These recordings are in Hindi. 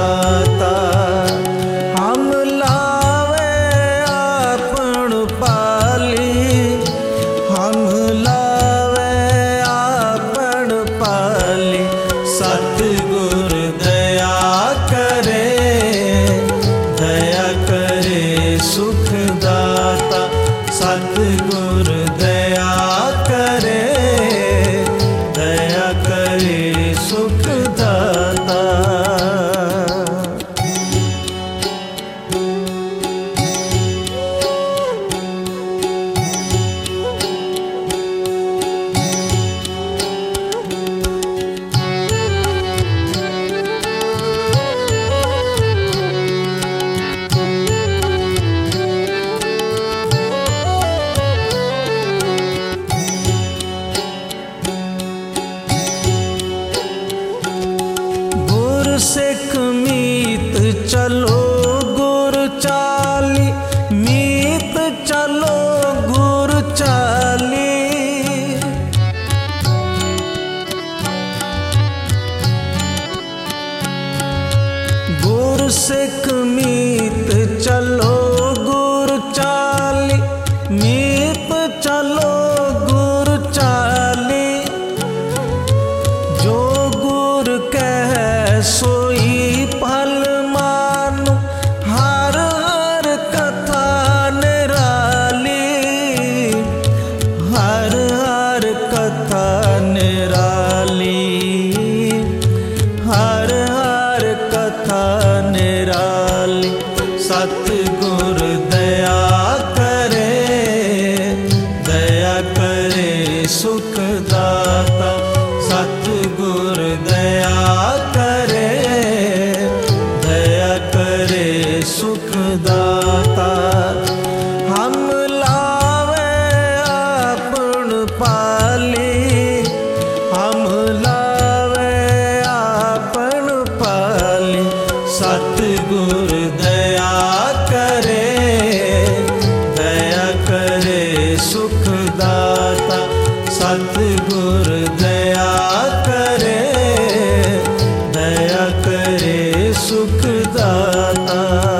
दाता। हम लावे आपन पाली, हम लावे आपन पाली। सतगुर दया करे, दया करे सुख दाता। सतगुर दया करे, दया करे सुख दाता। सिख मीत चलो गुर चाली, मीत चलो गुर चाली। गुर सिख मीत चलो गुर चाली, मीत चलो गुर चाली। जो गुर कह सोई फल मानो, हर हर कथा निराली। हर हर कथा निराली, हर हर कथा निराली। सतगुर दया करे, दया करे सुख दाता। सतगुर दया करे, दया करे सुख दाता। हम लावे आपन पाली, हम लावे आपन पाली। सतगुर दया करे, दया करे सुख दाता। सतगुर दया करे, दया करे सुख दाता।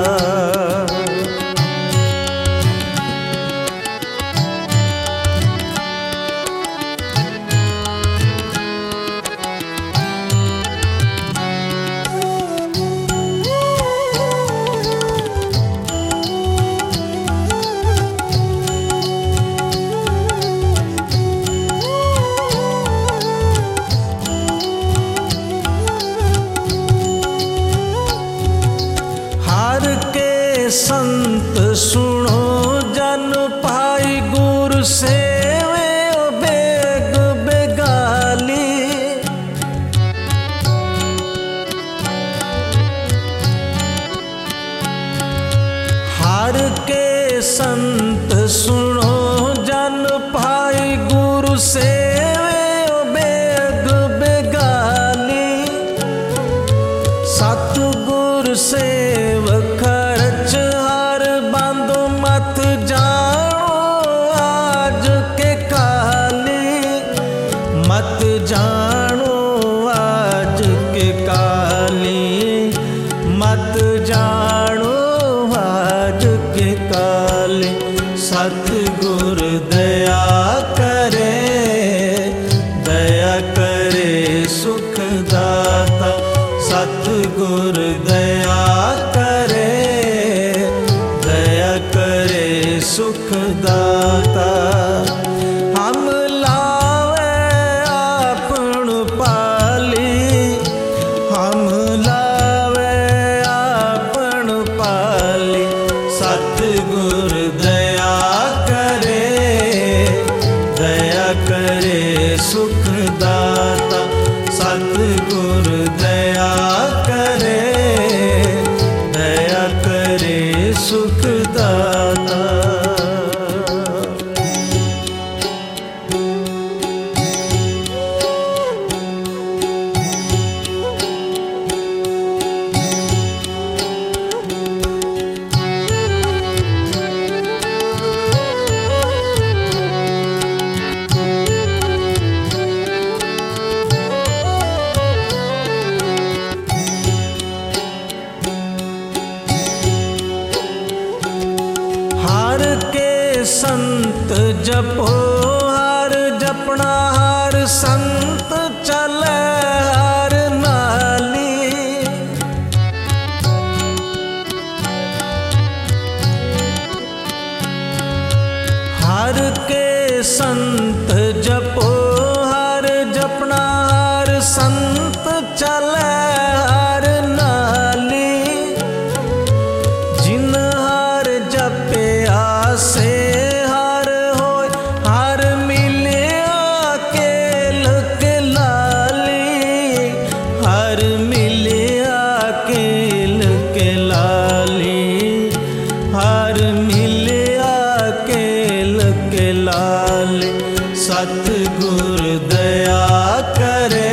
हर के संत सुनो जन पाई, गुर सेवे बेग बेगाली। हर के संत सुनो जन पाई, गुरु सेवे बेग बेगाली। सतगुर सेव खर्च हर बांधो, मत जानो आज के काली। मत जानो आज के काली, मत जानो आज के काली। सतगुर दया करे, दया करे सुख दाता। सतगुर दया करे, दया करे सुख दाता। हम लावे आपन पाली, हम लावे आपन संत जपो हार जपना हार संत चले हार नाली। हार के संत जपो हार जपना हार संत चले हार नाली। जिन हार जपे आसे हार होय हार मिले अकेल के लाली। हार मिले अकेल के लाली। हार मिले अकेल के लाली। सतगुर दया करे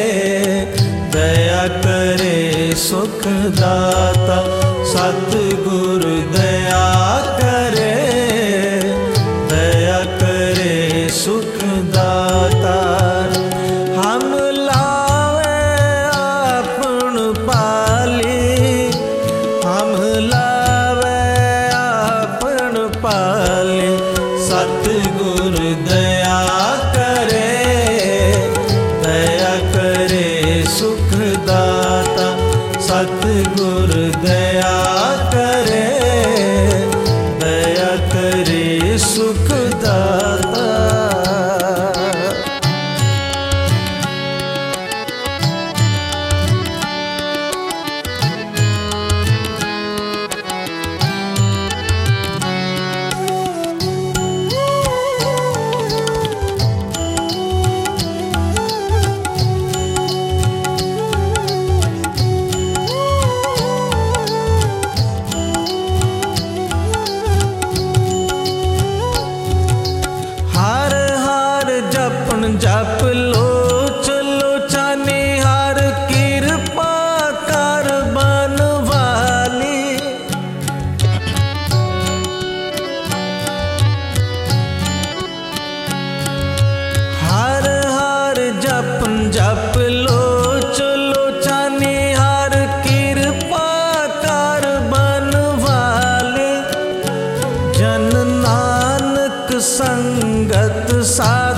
सुख दाता। सतगुर दया करे सुख दाता। हम लावे आपन पाली। हम लावे आपन पाली। सतगुर दया करे सुख दाता। सतगुर दया करे सुख दाता। जप लो चलो चाने हार कृपा कर बनवाली। हार हार जप लो चलो चाने हार कृपा कर बनवाली। जन नानक संगत साध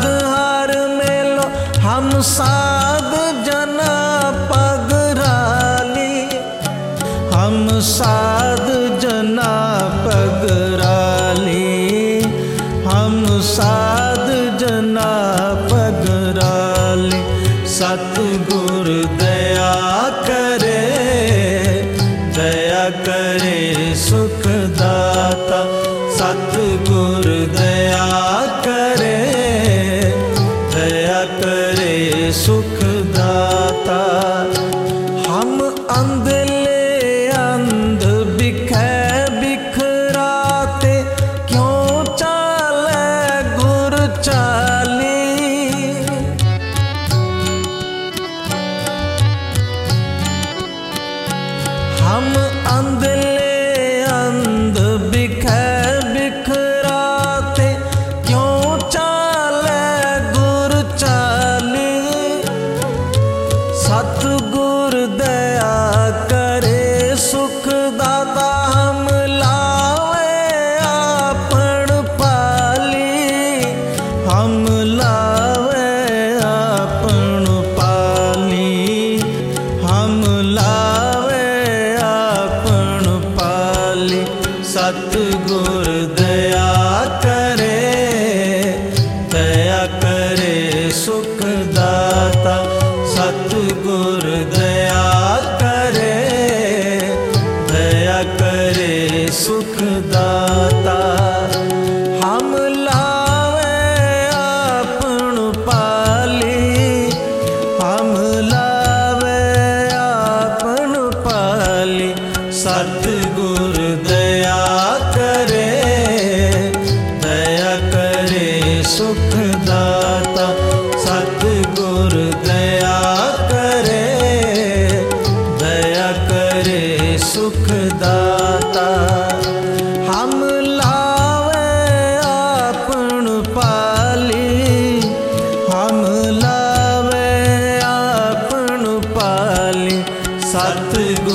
हम साध जना पगराली। हम साध जना पगराली। हम साध जना पगराली। सतगुर दया करे सुख दाता। सतगुर दया करे सुख दाता। हम अंधले अंध बिखै बिखराते क्यों चाले गुर चाली। हम अंधले अंध बिखै बिखराते क्यों चाले गुर चाली। सतगुर दया करे सुख दाता। हम लावे आपन पाली। हम लावे आपन पाली। हम लावे आपन पाली। सतगुर दया करे सुख दाता। सतगुर दया करे सुख दाता। हम लावे आपन पाली। हम लावे आपन पाली। सतगुर दया करे सुख दाता। सतगुर दया करे सुख दाता। हम लावे आपन पाली। हम लावे आपन पाली। सतगुर